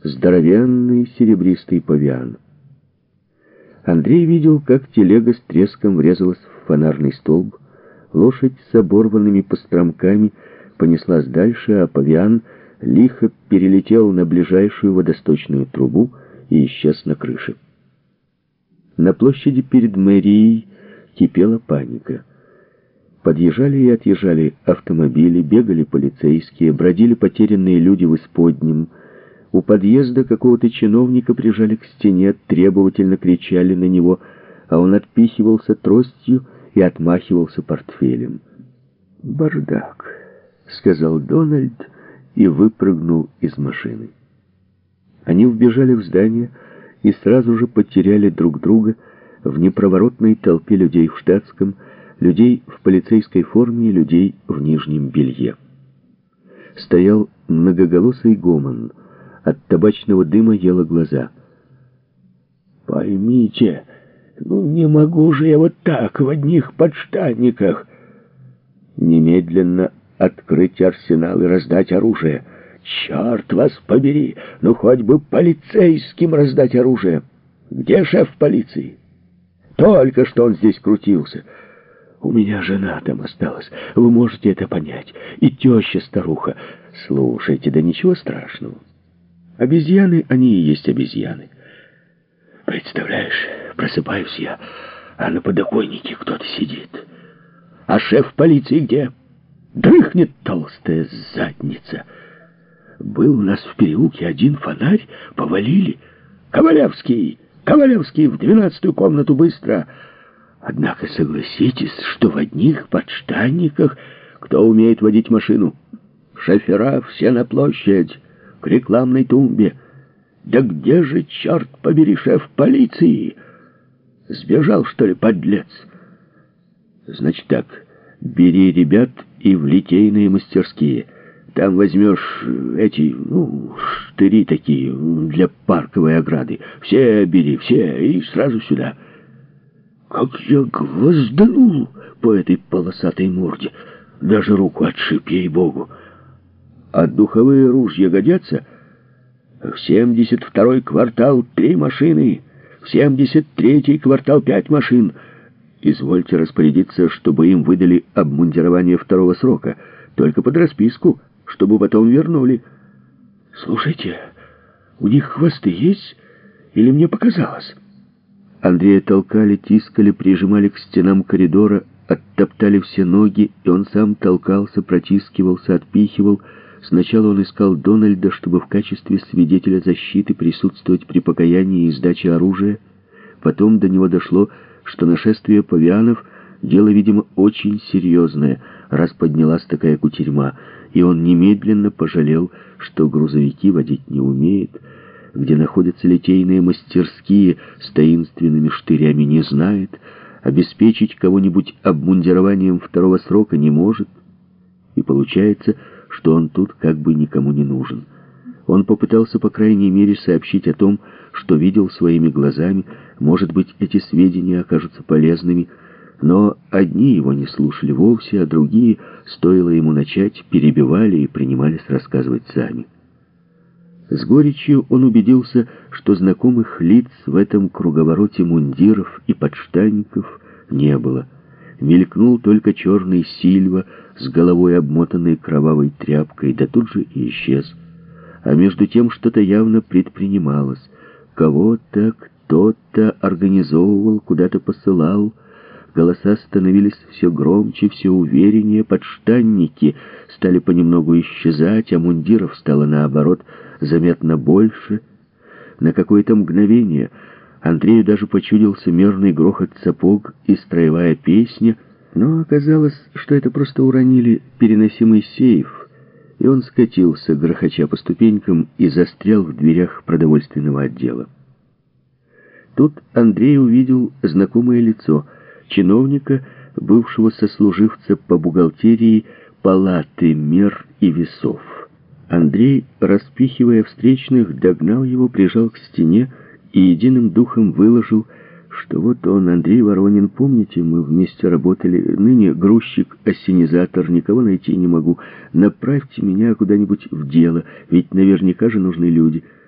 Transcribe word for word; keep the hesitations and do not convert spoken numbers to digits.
здоровенный серебристый павиан. Андрей видел, как телега с треском врезалась в фонарный столб, лошадь с оборванными постромками понеслась дальше, а павиан лихо перелетел на ближайшую водосточную трубу и исчез на крыше. На площади перед мэрией кипела паника. Подъезжали и отъезжали автомобили, бегали полицейские, бродили потерянные люди в исподнем. У подъезда какого-то чиновника прижали к стене, требовательно кричали на него, а он отпихивался тростью и отмахивался портфелем. «Бардак», — сказал Дональд и выпрыгнул из машины. Они вбежали в здание и сразу же потеряли друг друга в непроворотной толпе людей в штатском, людей в полицейской форме и людей в нижнем белье. Стоял многоголосый гомон. От табачного дыма ело глаза. «Поймите, ну не могу же я вот так, в одних подштанниках!» «Немедленно открыть арсенал и раздать оружие!» «Черт вас побери! Ну хоть бы полицейским раздать оружие!» «Где шеф полиции?» «Только что он здесь крутился!» «У меня жена там осталась, вы можете это понять, и теща-старуха!» «Слушайте, да ничего страшного. Обезьяны, они и есть обезьяны. Представляешь, просыпаюсь я, а на подоконнике кто-то сидит. А шеф полиции где? Дрыхнет толстая задница. Был у нас в переулке один фонарь, повалили. Ковалевский, Ковалевский, в двенадцатую комнату быстро. Однако согласитесь, что в одних подштанниках кто умеет водить машину? Шофера все на площадь, к рекламной тумбе. Да где же, черт побери, шеф полиции? Сбежал, что ли, подлец? Значит так, бери ребят и в литейные мастерские. Там возьмешь эти, ну, штыри такие для парковой ограды. Все бери, все, и сразу сюда. Как я гвозданул по этой полосатой морде. Даже руку отшиб, ей-богу. А духовые ружья годятся? В семьдесят второй квартал три машины, в семьдесят третий квартал пять машин. Извольте распорядиться, чтобы им выдали обмундирование второго срока, только под расписку, чтобы потом вернули. Слушайте, у них хвосты есть? Или мне показалось? Андрея толкали, тискали, прижимали к стенам коридора, оттоптали все ноги, и он сам толкался, протискивался, отпихивал. Сначала он искал Дональда, чтобы в качестве свидетеля защиты присутствовать при покаянии и сдаче оружия. Потом до него дошло, что нашествие павианов — дело, видимо, очень серьезное, раз поднялась такая кутерьма, и он немедленно пожалел, что грузовики водить не умеет, где находятся литейные мастерские с таинственными штырями не знает, обеспечить кого-нибудь обмундированием второго срока не может, и получается, что он тут как бы никому не нужен. Он попытался, по крайней мере, сообщить о том, что видел своими глазами. Может быть, эти сведения окажутся полезными, но одни его не слушали вовсе, а другие, стоило ему начать, перебивали и принимались рассказывать сами. С горечью он убедился, что знакомых лиц в этом круговороте мундиров и подштанников не было. Мелькнул только черный Сильва с головой, обмотанной кровавой тряпкой, да тут же и исчез. А между тем что-то явно предпринималось. Кого-то, кто-то организовывал, куда-то посылал. Голоса становились все громче, все увереннее. Подштанники стали понемногу исчезать, а мундиров стало, наоборот, заметно больше. На какое-то мгновение Андрею даже почудился мерный грохот сапог и строевая песня, но оказалось, что это просто уронили переносимый сейф, и он скатился, грохоча по ступенькам, и застрял в дверях продовольственного отдела. Тут Андрей увидел знакомое лицо чиновника, бывшего сослуживца по бухгалтерии палаты мер и весов. Андрей, распихивая встречных, догнал его, прижал к стене и единым духом выложил, что вот он, Андрей Воронин, помните, мы вместе работали, ныне грузчик-ассенизатор, никого найти не могу, направьте меня куда-нибудь в дело, ведь наверняка же нужны люди.